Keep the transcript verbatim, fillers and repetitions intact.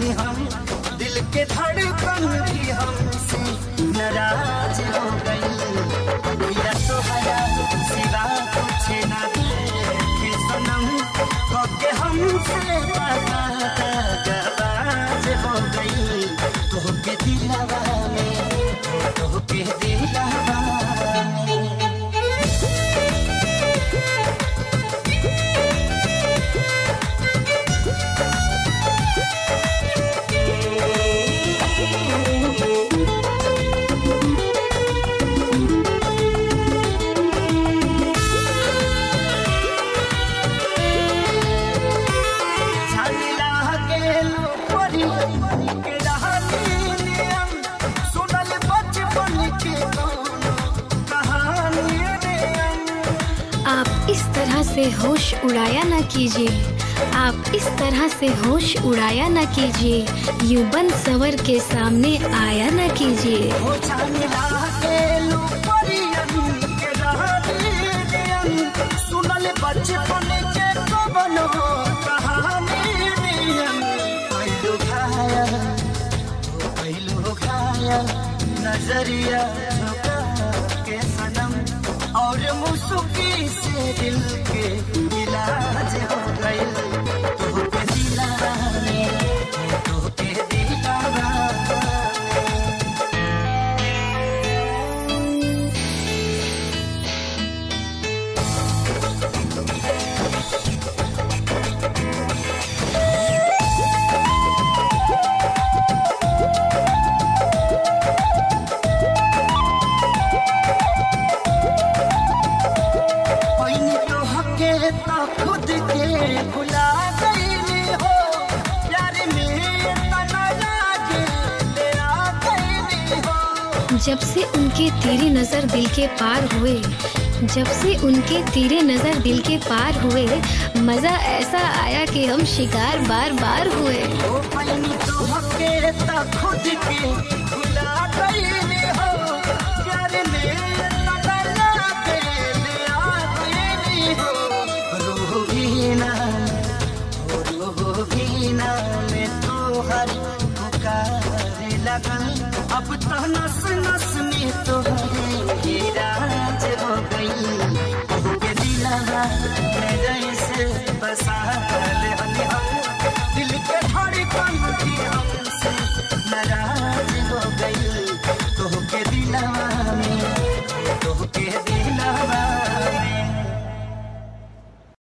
गई हम, दिल के धड़कन भी हमसे नाराज हो गई। या तो हया सिवा कुछ ना देखे सनम, के हमसे गवाज हो गई। तो के दिलवा में, तो के दिलवा में। आप इस तरह से होश उड़ाया न कीजिए, आप इस तरह से होश उड़ाया न कीजिए, यूं बन सवर के सामने आया न कीजिए। नजरिया झुका के सनम, और मुस्की से दिल के इलाज हो गई। तो के दिलवा में, तो के दिलवा खुद के भुला गई हो, प्यार में तना लागे तेरा गई हो। जब से उनके तेरी नजर दिल के पार हुए, जब से उनके तेरे नजर दिल के पार हुए, मजा ऐसा आया कि हम शिकार बार बार हुए। ओ पैनी तो हके ता खुद के भुला गई हो, प्यार में तना लागे तेरा गई हो। रूबीना ओ रूबीना में तो हर पुकार लगन, अब तो नस नस में तो हर